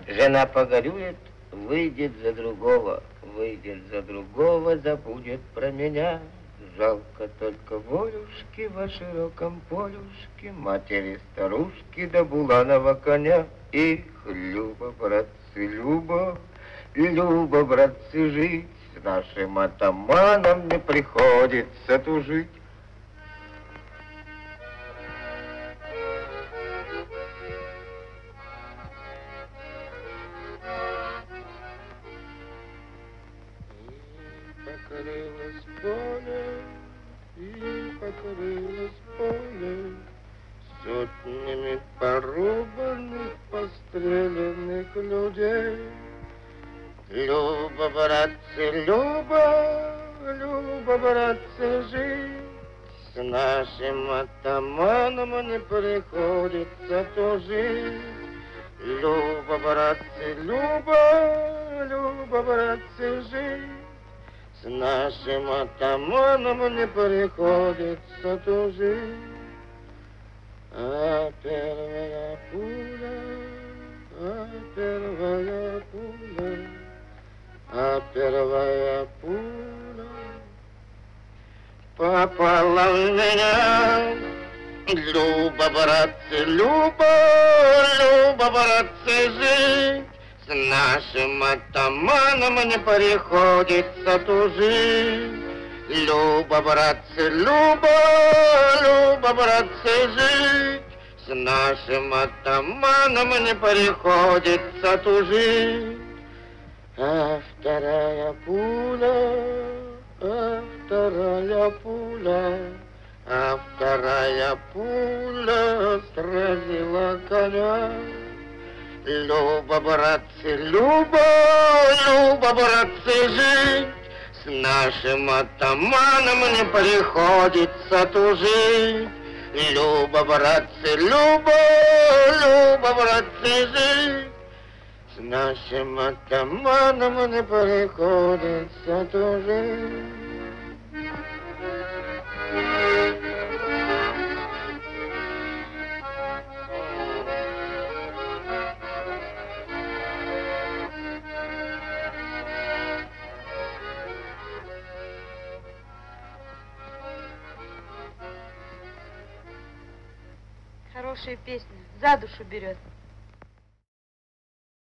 Жена погорюет, выйдет за другого, забудет про меня. Жалко только волюшки во широком полюшке, матери старушки да буланого коня. Их, Люба, братцы, Люба, Люба, братцы, жить с нашим атаманом не приходится тужить. Покорилось поле, и покорилось поле сотнями порубанных, постреленных людей. Люба, братцы, Люба, Люба, братцы, жить с нашим атаманом не приходится тужить. Люба, братцы, Люба, Люба, братцы, жить с нашим атаманом не приходится тужить. А первая пуля, попала в меня. Люба, братцы, Люба, Люба, братцы, жить с нашим атаманом не приходится тужить. Люба, братцы, Люба, Люба, братцы, жить с нашим атаманом не приходится тужить. А вторая пуля, вторая пуля сразила коня. Люба, братцы, Люба, Люба, братцы, жить с нашим атаманом не приходится тужить. Люба, братцы, Люба, Люба, братцы, жить с нашим атаманом не приходится тужить. Хорошая песня, за душу берет.